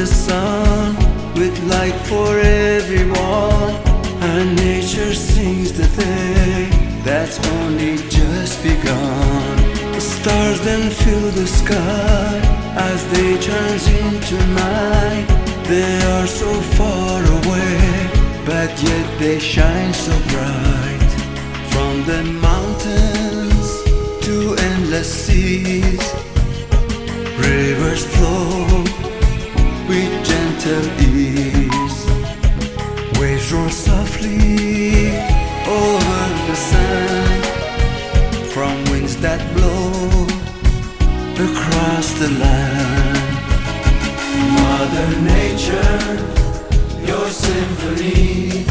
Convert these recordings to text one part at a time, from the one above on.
the sun with light for everyone, and nature sings the day that's only just begun. The stars then fill the sky as they turn into night. They are so far away, but yet they shine so bright. From the mountains to endless seas, rivers flow with gentle ease. Waves roll softly over the sand from winds that blow across the land. Mother Nature, your symphony,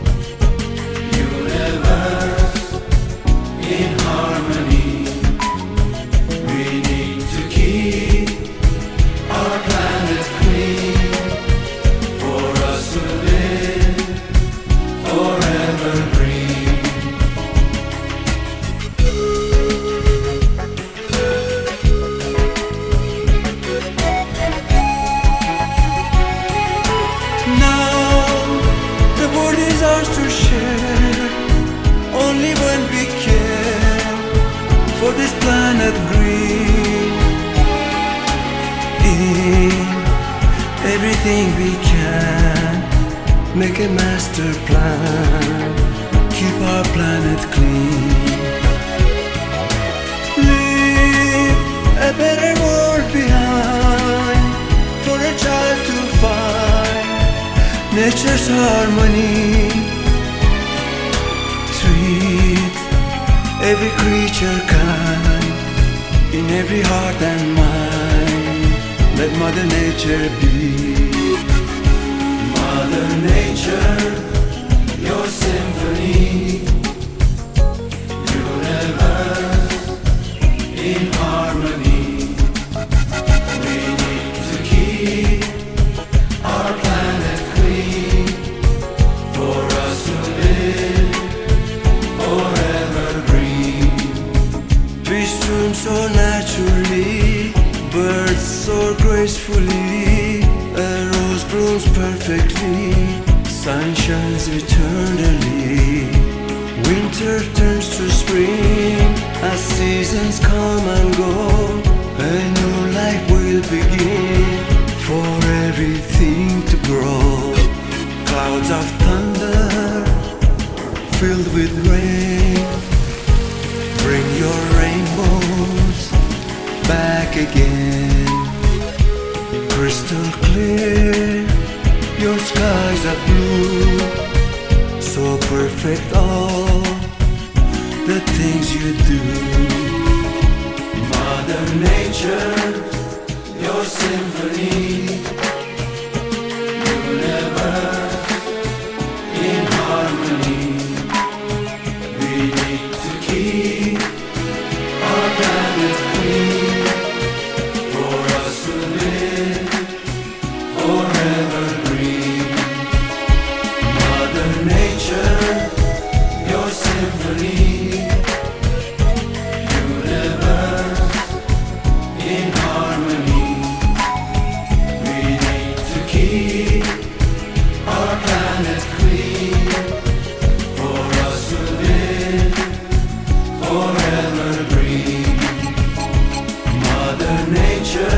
universe in harmony. We need to keep our planet clean for us to live forever green. Now the world is ours to share, only when we care for this planet green. In everything we can, make a master plan, keep our planet clean. Leave a better world behind for a child to find nature's harmony. Treat every creature kind, in every heart and mind. Let Mother Nature be. Mother Nature, your symphony, universe in harmony. We need to keep our planet clean for us to live forever green. Fish swim so naturally, birds soar gracefully, a rose blooms perfectly, sun shines eternally. Winter turns to spring as seasons come and go. A new life will begin for everything to grow. Clouds of thunder filled with rain, bring your rainbows back again. Crystal clear, your skies are blue, so perfect all the things you do. Mother Nature, your symphony, universe in harmony. We need to keep our planet clean for us to live forever green. Mother Nature, your symphony, universe in harmony. We need to keep our planet clean for us to live forever green. Mother Nature,